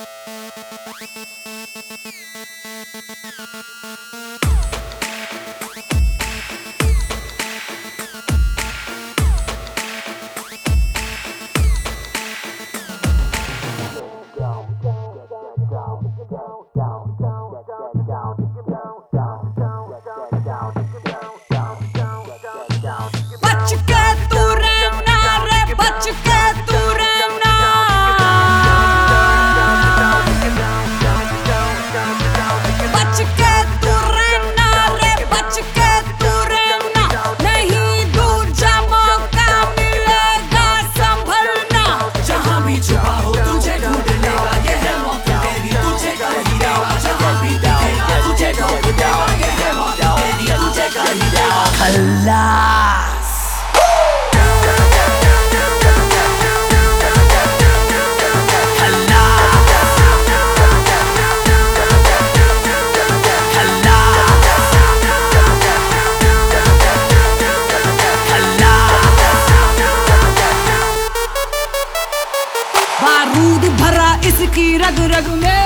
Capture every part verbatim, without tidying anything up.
बच के तू रहना रे, बच के तू रहना, बच के तू रहना रे, बच के तू रहना, नहीं दूजा मौका मिलेगा संभलना। जहाँ भी छुपा हो तुझे ढूंढ लेगा, ये है मौका तेरी, तुझे कर ही देगा। जहाँ भी दिखेगा तुझे ढूंढ लेगा, ये है मौका तेरी, तुझे कर ही देगा। खल्लास बारूद भरा इसकी रग रग में,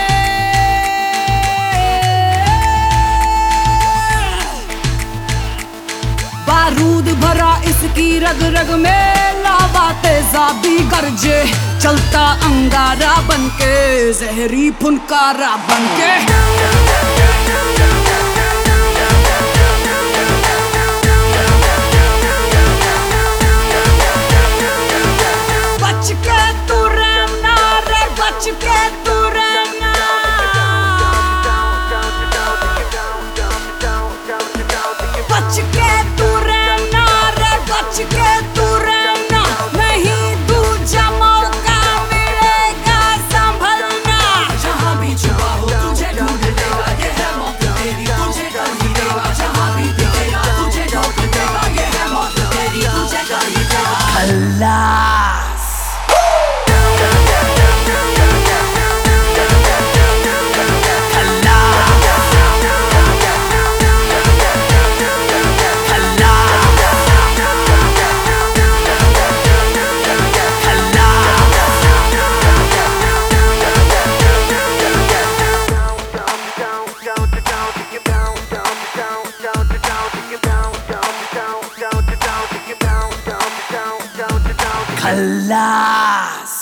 बारूद भरा इसकी रग रग में, लावा तेजाबी गरजे चलता अंगारा बनके, जहरी फुनकारा बनके। बच के तू रहना रे, बच के तू रहना, बच के तू रहना रे, बच के तू रहना, नहीं दूजा मौका मिलेगा संभलना। जहाँ भी छुपा हो तुझे ढूंढ लेगा, ये है मौका तेरी, तुझे कर ही देगा। जहाँ भी दिखेगा तुझे ढूंढ लेगा, ये है मौका तेरी, तुझे कर ही देगा। खल्लास खल्लास।